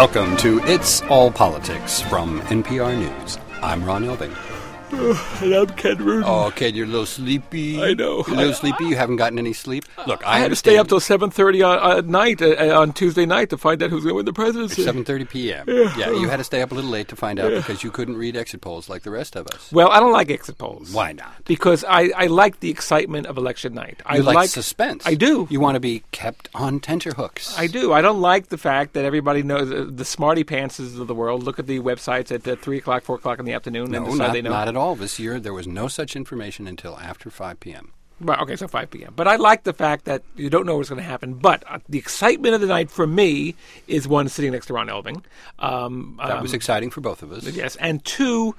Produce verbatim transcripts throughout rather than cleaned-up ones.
Welcome to It's All Politics from N P R News. I'm Ron Elving. Oh, and I'm Ken Rudin. Oh, Ken, you're a little sleepy. I know. You're a little sleepy? You haven't gotten any sleep? Look, I, I had to stay up till seven thirty on, at night, uh, on Tuesday night, to find out who's going to win the presidency. seven thirty p.m. Yeah. yeah, you had to stay up a little late to find out Yeah. because you couldn't read exit polls like the rest of us. Well, I don't like exit polls. Why not? Because I, I like the excitement of election night. I You like, suspense. I do. You want to be kept on tenterhooks. I do. I don't like the fact that everybody knows, uh, the smarty pantses of the world look at the websites at uh, three o'clock, four o'clock in the afternoon No, and decide not, they know. not at all. This year there was no such information until after five p.m. Well, okay, so five p.m. But I like the fact that you don't know what's going to happen. But uh, the excitement of the night for me is, one, sitting next to Ron Elving. Um, That um, was exciting for both of us. Yes, and two,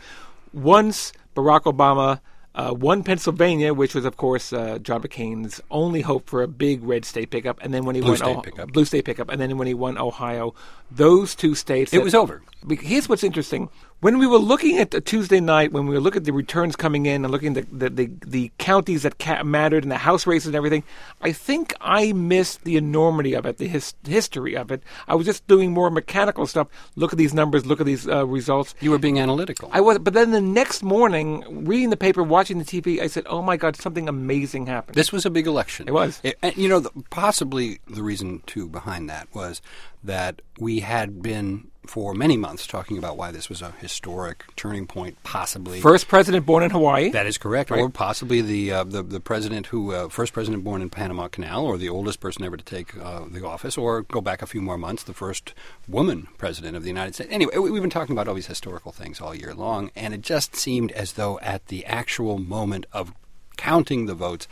once Barack Obama uh, won Pennsylvania, which was, of course, uh, John McCain's only hope for a big red state pickup, and then when he Blue won state oh- pickup. blue state pickup, and then when he won Ohio, those two states. It that- was over. Here's what's interesting. When we were looking at the Tuesday night, when we were looking at the returns coming in and looking at the, the, the, the counties that ca- mattered and the House races and everything, I think I missed the enormity of it, the his- history of it. I was just doing more mechanical stuff. Look at these numbers. Look at these uh, results. You were being analytical. I was, but then the next morning, reading the paper, watching the T V, I said, "Oh my God, something amazing happened." This was a big election. It was. It, and, you know, the, possibly the reason, too, behind that was that we had been, for many months, talking about why this was a historic turning point, possibly. First president born in Hawaii. That is correct. Right. Or possibly the, uh, the the president who, uh, first president born in Panama Canal, or the oldest person ever to take uh, the office, or go back a few more months, the first woman president of the United States. Anyway, we- we've been talking about all these historical things all year long, and it just seemed as though at the actual moment of counting the votes,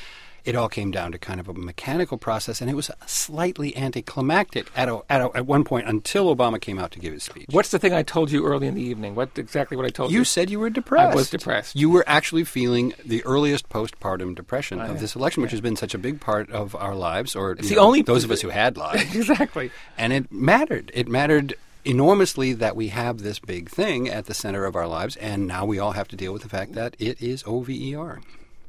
it all came down to kind of a mechanical process, and it was slightly anticlimactic at a, at, a, at one point until Obama came out to give his speech. What's the thing I told you early in the evening? What exactly what I told you? You said you were depressed. I was depressed. You were actually feeling the earliest postpartum depression I- of this election, which has been such a big part of our lives, or It's you the know, only- those of us who had lives. Exactly. And it mattered. It mattered enormously that we have this big thing at the center of our lives, and now we all have to deal with the fact that it is O V E R.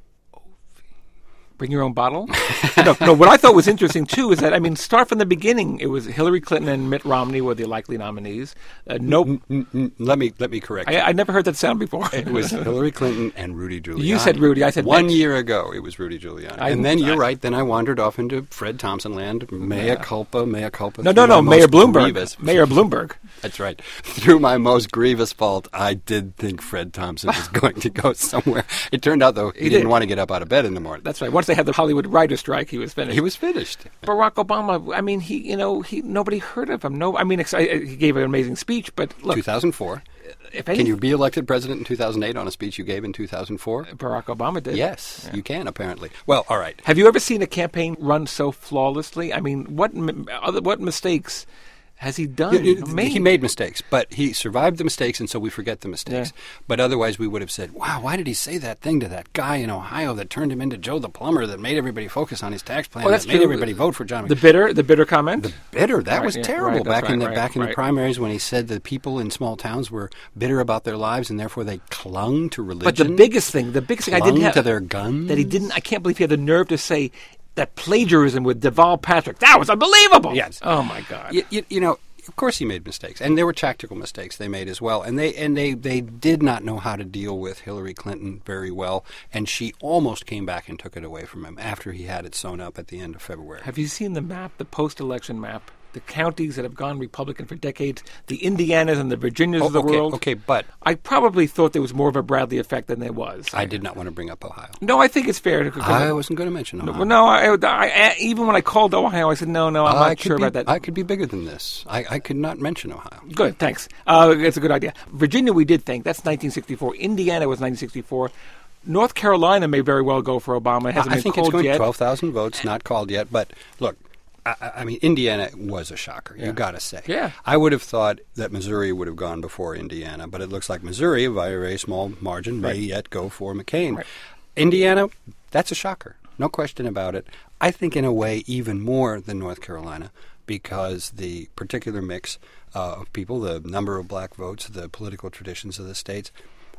Bring your own bottle? no, no, what I thought was interesting, too, is that, I mean, start from the beginning. It was Hillary Clinton and Mitt Romney were the likely nominees. Uh, nope. Mm, mm, let me let me correct I, you. I never heard that sound before. It was Hillary Clinton and Rudy Giuliani. You said Rudy, I said One Mitt. year ago, it was Rudy Giuliani. I- and then you're I- right, then I wandered off into Fred Thompson land. Mea culpa, mea culpa. No, through no, no, my Mayor most Bloomberg. grievous- Mayor Bloomberg. That's right. Through my most grievous fault, I did think Fred Thompson was going to go somewhere. It turned out, though, he, He didn't did. want to get up out of bed in the morning. That's right. Once they had the Hollywood writer strike, he was finished. He was finished. Barack Obama, I mean, he, you know, he nobody heard of him. No, I mean, ex- I- he gave an amazing speech, but look, two thousand four. if any, Can you be elected president in two thousand eight on a speech you gave in two thousand four? Barack Obama did. Yes, you can, apparently. Well, all right. Have you ever seen a campaign run so flawlessly? I mean, what m- other what mistakes has he done? You- you- Made? He made mistakes, but he survived the mistakes, and so we forget the mistakes. Yeah. But otherwise, we would have said, wow, why did he say that thing to that guy in Ohio that turned him into Joe the plumber, that made everybody focus on his tax plan, Well, that's that made true. everybody vote for John The bitter, the bitter comment. The bitter. That Right, was yeah, terrible right, that's back in right, the right, back in the right. primaries when he said that people in small towns were bitter about their lives and therefore they clung to religion. But the biggest thing, the biggest thing I clung didn't have to their guns. that he didn't. I can't believe he had the nerve to say that plagiarism with Deval Patrick. That was unbelievable. Yes. Oh my God. You, you, you know, of course he made mistakes, and there were tactical mistakes they made as well. And they and they, they did not know how to deal with Hillary Clinton very well, and she almost came back and took it away from him after he had it sewn up at the end of February. Have you seen the map, the post-election map? The counties that have gone Republican for decades, the Indianas and the Virginias Oh, of the okay, world. okay, but I probably thought there was more of a Bradley effect than there was. I did not want to bring up Ohio. No, I think it's fair. To, I wasn't going to mention Ohio. Well, no, I, I, I, even when I called Ohio, I said, no, no, I'm I not could sure be, about that. I could be bigger than this. I, I could not mention Ohio. Good, thanks. Uh, it's a good idea. Virginia, we did think. That's nineteen sixty-four. Indiana was nineteen sixty-four. North Carolina may very well go for Obama. It hasn't I been think it's called going yet. twelve thousand votes, not called yet. But look, I, I mean, Indiana was a shocker. Yeah. You got to say. Yeah. I would have thought that Missouri would have gone before Indiana, but it looks like Missouri, by a very small margin, may Right. yet go for McCain. Right. Indiana, that's a shocker. No question about it. I think in a way even more than North Carolina, because the particular mix uh, of people, the number of black votes, the political traditions of the states,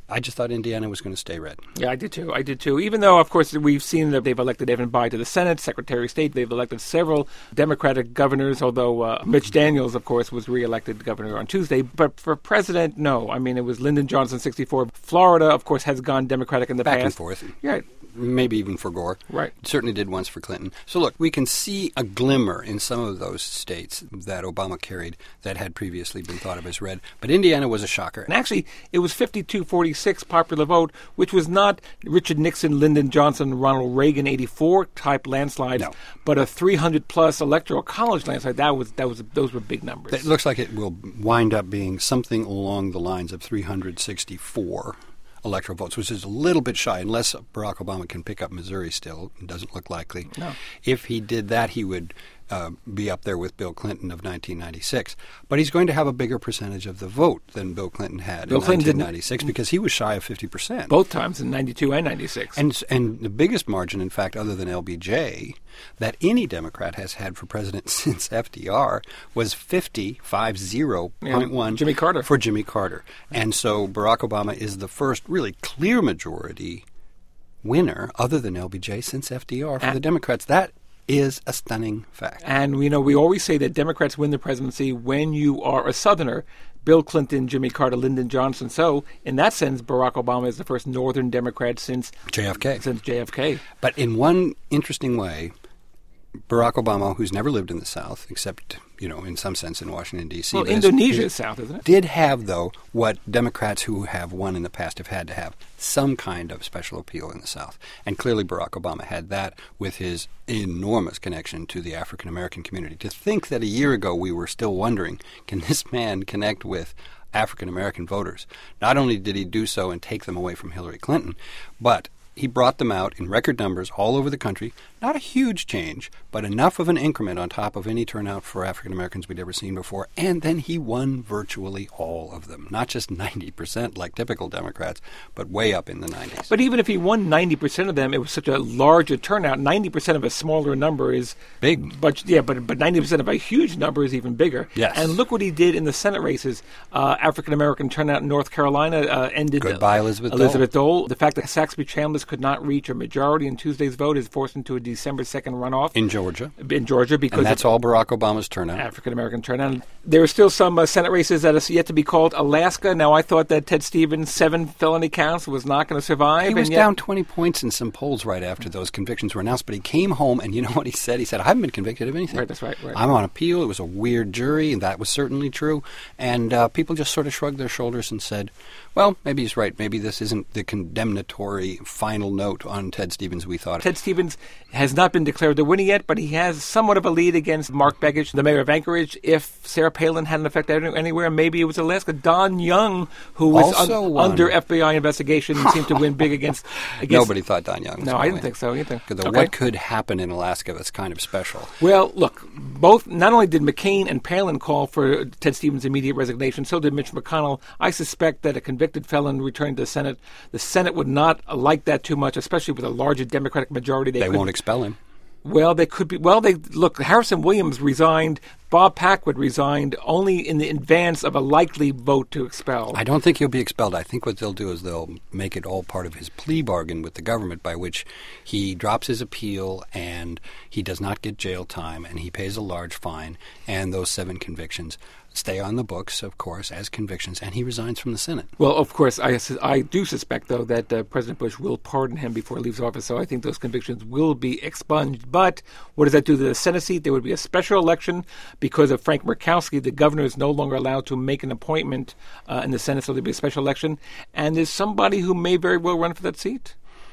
I just thought Indiana was going to stay red. Yeah, I did too. I did too. Even though, of course, we've seen that they've elected Evan Bayh to the Senate, Secretary of State. They've elected several Democratic governors, although uh, Mitch Daniels, of course, was reelected governor on Tuesday. But for president, no. I mean, it was Lyndon Johnson, sixty-four. Florida, of course, has gone Democratic in the Back past. and forth. Yeah. Maybe even for Gore. Right. Certainly did once for Clinton. So look, we can see a glimmer in some of those states that Obama carried that had previously been thought of as red. But Indiana was a shocker. And actually, it was fifty-two forty-six popular vote, which was not Richard Nixon, Lyndon Johnson, Ronald Reagan eighty-four type landslides, no. but a three hundred plus electoral college landslide. That was that was those were big numbers. It looks like it will wind up being something along the lines of three hundred sixty-four electoral votes, which is a little bit shy, unless Barack Obama can pick up Missouri still. It doesn't look likely. No. If he did that, he would uh, be up there with Bill Clinton of nineteen ninety-six. But he's going to have a bigger percentage of the vote than Bill Clinton had Bill in Clinton nineteen ninety-six because he was shy of fifty percent. Both times in ninety-two and ninety-six. And, and the biggest margin, in fact, other than L B J, that any Democrat has had for president since F D R was fifty, five zero point one. Yeah, Jimmy Carter. For Jimmy Carter. And so Barack Obama is the first really clear majority winner, other than L B J, since F D R for and, the Democrats. That is a stunning fact. And, you know, we always say that Democrats win the presidency when you are a Southerner. Bill Clinton, Jimmy Carter, Lyndon Johnson. So, in that sense, Barack Obama is the first Northern Democrat since J F K. Since J F K. But in one interesting way, Barack Obama, who's never lived in the South, except, you know, in some sense in Washington, D C Well, Indonesia is South, isn't it? Did have, though, what Democrats who have won in the past have had to have, some kind of special appeal in the South. And clearly Barack Obama had that with his enormous connection to the African-American community. To think that a year ago we were still wondering, can this man connect with African-American voters? Not only did he do so and take them away from Hillary Clinton, but he brought them out in record numbers all over the country. Not a huge change, but enough of an increment on top of any turnout for African Americans we'd ever seen before. And then he won virtually all of them. Not just ninety percent like typical Democrats, but way up in the nineties. But even if he won ninety percent of them, it was such a large a turnout. ninety percent of a smaller number is big. But yeah, but but ninety percent of a huge number is even bigger. Yes. And look what he did in the Senate races. Uh, African American turnout in North Carolina uh, ended. Goodbye, Elizabeth Dole. Elizabeth Dole. The fact that Saxby Chambliss could not reach a majority in Tuesday's vote is forced into a December second runoff in Georgia. In Georgia, because and that's all Barack Obama's turnout. African American turnout. There are still some uh, Senate races that are yet to be called. Alaska. Now, I thought that Ted Stevens' seven felony counts was not going to survive. He was and yet, down twenty points in some polls right after those convictions were announced, but he came home, and you know what he said? He said, I haven't been convicted of anything. Right, that's right, right. I'm on appeal. It was a weird jury, and that was certainly true. And uh, people just sort of shrugged their shoulders and said, well, maybe he's right. Maybe this isn't the condemnatory final note on Ted Stevens we thought. Ted Stevens has not been declared the winner yet, but he has somewhat of a lead against Mark Begich, the mayor of Anchorage. If Sarah Palin had an effect anywhere, maybe it was Alaska. Don Young, who was un- under F B I investigation, seemed to win big against, against... Nobody thought Don Young was No, I didn't win. think so either. The, okay. What could happen in Alaska that's kind of special? Well, look, both not only did McCain and Palin call for Ted Stevens' immediate resignation, so did Mitch McConnell. I suspect that a convicted felon returning to the Senate, the Senate would not like that too much, especially with a larger Democratic majority. They, they won't expel him. Well, they could be. Well, they look. Harrison Williams resigned. Bob Packwood resigned only in the advance of a likely vote to expel. I don't think he'll be expelled. I think what they'll do is they'll make it all part of his plea bargain with the government, by which he drops his appeal and he does not get jail time and he pays a large fine, and those seven convictions stay on the books, of course, as convictions, and he resigns from the Senate. Well, of course, I, I do suspect, though, that uh, President Bush will pardon him before he leaves office, so I think those convictions will be expunged. But what does that do to the Senate seat? There would be a special election because of Frank Murkowski. The governor is no longer allowed to make an appointment uh, in the Senate, so there will be a special election. And there's somebody who may very well run for that seat.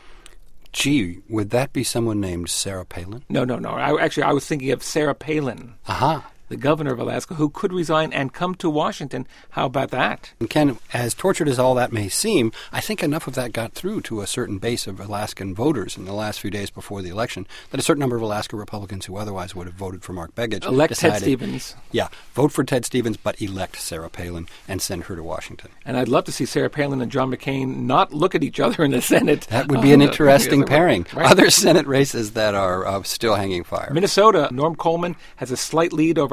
Gee, would that be someone named Sarah Palin? No, no, no. I, actually, I was thinking of Sarah Palin. Aha. The governor of Alaska, who could resign and come to Washington. How about that? And Ken, as tortured as all that may seem, I think enough of that got through to a certain base of Alaskan voters in the last few days before the election that a certain number of Alaska Republicans who otherwise would have voted for Mark Begich elect decided, Ted Stevens. Yeah, vote for Ted Stevens, but elect Sarah Palin and send her to Washington. And I'd love to see Sarah Palin and John McCain not look at each other in the Senate. That would be uh, an interesting yes, pairing. Right. Other Senate races that are uh, still hanging fire. Minnesota, Norm Coleman has a slight lead over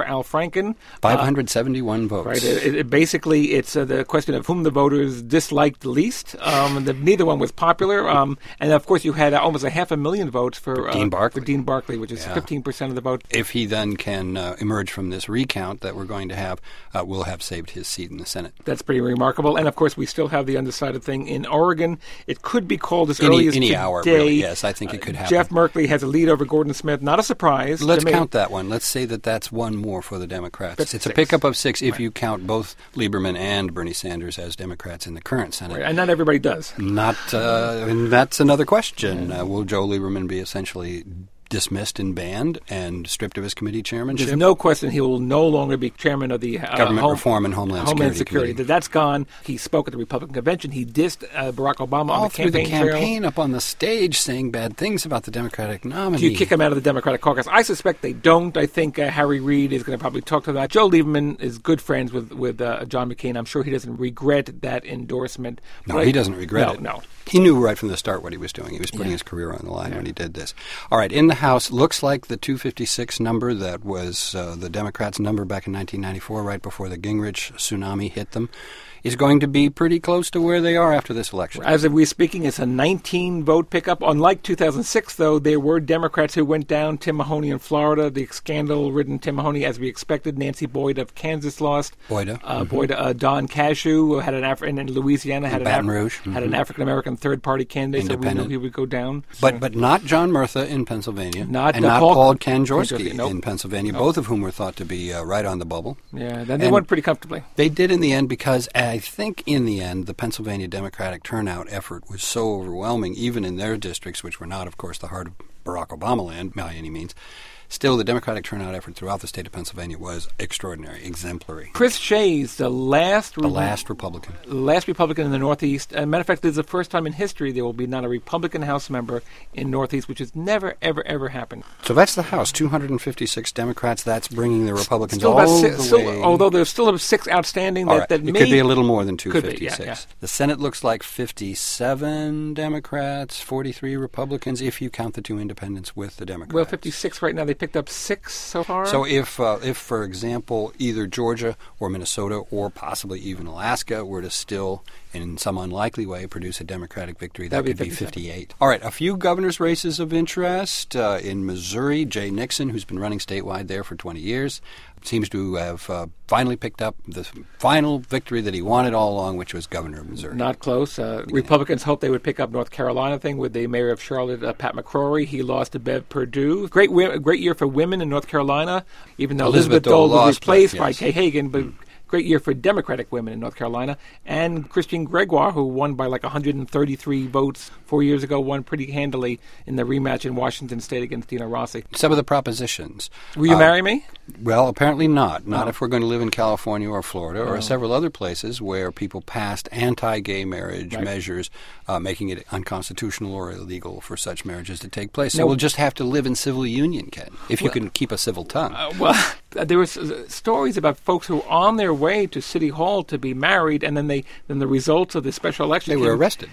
Member Al Franken. five hundred seventy-one uh, votes. Right. It, it, basically, it's uh, the question of whom the voters disliked the least. Um, the, neither one was popular. Um, and, of course, you had uh, almost a half a million votes for, uh, Dean Barkley. for Dean Barkley, which is yeah. fifteen percent of the vote. If he then can uh, emerge from this recount that we're going to have, uh, we'll have saved his seat in the Senate. That's pretty remarkable. And, of course, we still have the undecided thing in Oregon. It could be called as any, early as any today. hour, really. Yes, I think it could happen. Jeff Merkley has a lead over Gordon Smith. Not a surprise. Let's count that one. Let's say that that's one more for the Democrats. That's it's six. a pickup of six if right. you count both Lieberman and Bernie Sanders as Democrats in the current Senate. Right. And not everybody does. Not, uh, and that's another question. Uh, will Joe Lieberman be essentially dismissed and banned and stripped of his committee chairmanship? There's no question he will no longer be chairman of the uh, Government Home, Reform and Homeland, Homeland Security. Security. That's gone. He spoke at the Republican convention. He dissed uh, Barack Obama All on the through campaign the campaign trail. up on the stage saying bad things about the Democratic nominee. Do you kick him out of the Democratic caucus? I suspect they don't. I think uh, Harry Reid is going to probably talk to that. Joe Lieberman is good friends with, with uh, John McCain. I'm sure he doesn't regret that endorsement. No, but he doesn't regret no, it. No, He knew right from the start what he was doing. He was putting yeah. his career on the line yeah. when he did this. All right, in the House, looks like the two fifty-six number that was uh, the Democrats' number back in nineteen ninety-four, right before the Gingrich tsunami hit them, is going to be pretty close to where they are after this election. As of we speaking, it's a nineteen-vote pickup. Unlike two thousand six, though, there were Democrats who went down. Tim Mahoney in Florida, the scandal-ridden Tim Mahoney, as we expected. Nancy Boyd of Kansas lost. Boyda. Uh, mm-hmm. Boyd, uh, Don Cashew had an Af- and in Louisiana had in an, Baton Af- Rouge. Mm-hmm. had an African-American third-party candidate, so we knew he would go down. But so. but not John Murtha in Pennsylvania. Not, and uh, not Paul, Paul Kanjorski Kanjorski, nope. in Pennsylvania, nope. both of whom were thought to be uh, right on the bubble. Yeah, then they and went pretty comfortably. They did in the end because I think in the end the Pennsylvania Democratic turnout effort was so overwhelming, even in their districts, which were not, of course, the heart of Barack Obama land by any means. Still, the Democratic turnout effort throughout the state of Pennsylvania was extraordinary, exemplary. Chris Shays, the last the last Republican, last Republican in the Northeast. As a matter of fact, this is the first time in history there will be not a Republican House member in Northeast, which has never, ever, ever happened. So that's the House, two hundred fifty-six Democrats. That's bringing the Republicans still all about six, the still, way. Although there's still six outstanding. That, All right. that it may, could be a little more than two fifty-six. Be, yeah, yeah. The Senate looks like fifty-seven Democrats, forty-three Republicans, if you count the two independents with the Democrats. Well, fifty-six right now. They picked up six so far. So if, uh, if for example, either Georgia or Minnesota or possibly even Alaska were to still, in some unlikely way, produce a Democratic victory, that That'd could be be fifty-eight. All right, a few governor's races of interest. Uh, in Missouri, Jay Nixon, who's been running statewide there for twenty years, seems to have uh, finally picked up the final victory that he wanted all along, which was governor of Missouri. Not close. Uh, yeah. Republicans hoped they would pick up North Carolina thing with the mayor of Charlotte, uh, Pat McCrory. He lost to Bev Perdue. Great, wi- great year for women in North Carolina, even though Elizabeth, Elizabeth Dole, Dole was replaced but, yes. by Kay Hagan, but. Mm. Great year for Democratic women in North Carolina. And Christine Gregoire, who won by like one hundred thirty-three votes four years ago, won pretty handily in the rematch in Washington State against Dina Rossi. Some of the propositions. Will you uh, marry me? Well, apparently not. Not oh. if we're going to live in California or Florida or oh. several other places where people passed anti-gay marriage right. measures, uh, making it unconstitutional or illegal for such marriages to take place. So no. we'll just have to live in civil union, Ken, if well, you can keep a civil tongue. Uh, well, there were uh, stories about folks who were on their way to City Hall to be married, and then they then the results of the special election. They came. were arrested.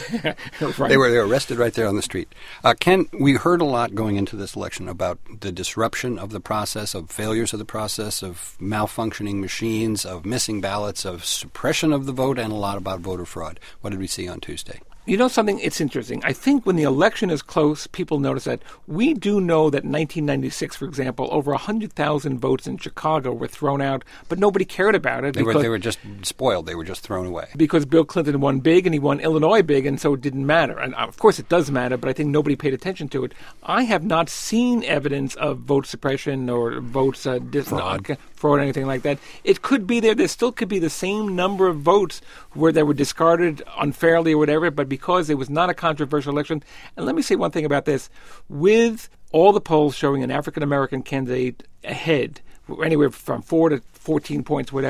right. They were they were arrested right there on the street. Uh, Ken, we heard a lot going into this election about the disruption of the process, of failures of the process, of malfunctioning machines, of missing ballots, of suppression of the vote, and a lot about voter fraud. What did we see on Tuesday? You know something? It's interesting. I think when the election is close, people notice that. We do know that in nineteen ninety-six, for example, over one hundred thousand votes in Chicago were thrown out, but nobody cared about it. They were, they were just spoiled. They were just thrown away. Because Bill Clinton won big, and he won Illinois big, and so it didn't matter. And of course it does matter, but I think nobody paid attention to it. I have not seen evidence of vote suppression or votes uh, dis- fraud. Uh, fraud or anything like that. It could be there. There still could be the same number of votes where they were discarded unfairly or whatever, but because it was not a controversial election. And let me say one thing about this. With all the polls showing an African-American candidate ahead, anywhere from four to fourteen points, whatever,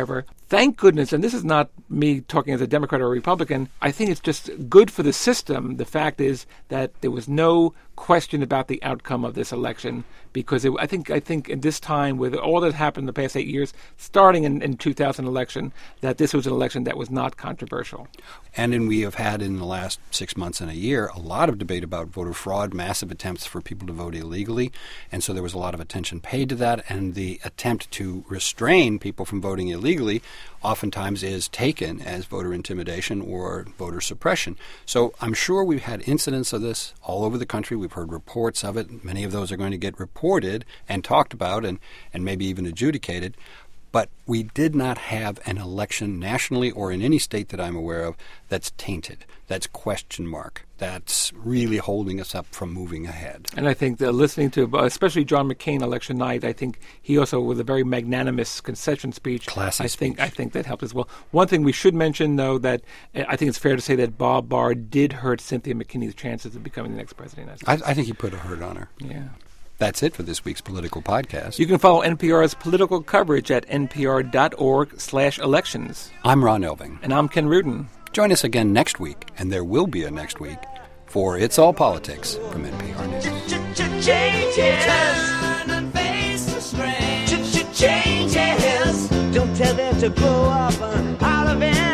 thank goodness, and this is not me talking as a Democrat or a Republican, I think it's just good for the system. The fact is that there was no question about the outcome of this election, because it, I think I think in this time, with all that happened in the past eight years, starting in, in two thousand election, that this was an election that was not controversial. And then we have had in the last six months and a year a lot of debate about voter fraud, massive attempts for people to vote illegally, and so there was a lot of attention paid to that, and the attempt to restrain people from voting illegally oftentimes is taken as voter intimidation or voter suppression. So I'm sure we've had incidents of this all over the country. We've heard reports of it. Many of those are going to get reported and talked about and, and maybe even adjudicated. But we did not have an election nationally or in any state that I'm aware of that's tainted, that's question mark, that's really holding us up from moving ahead. And I think that listening to, especially John McCain election night, I think he also, with a very magnanimous concession speech, Classy I think speech. I think that helped as well. One thing we should mention, though, that I think it's fair to say that Bob Barr did hurt Cynthia McKinney's chances of becoming the next president. I, I think he put a hurt on her. Yeah. That's it for this week's Political Podcast. You can follow N P R's political coverage at npr.org slash elections. I'm Ron Elving. And I'm Ken Rudin. Join us again next week, and there will be a next week, for It's All Politics from N P R News. Changes. Don't tell them to grow up. All of it.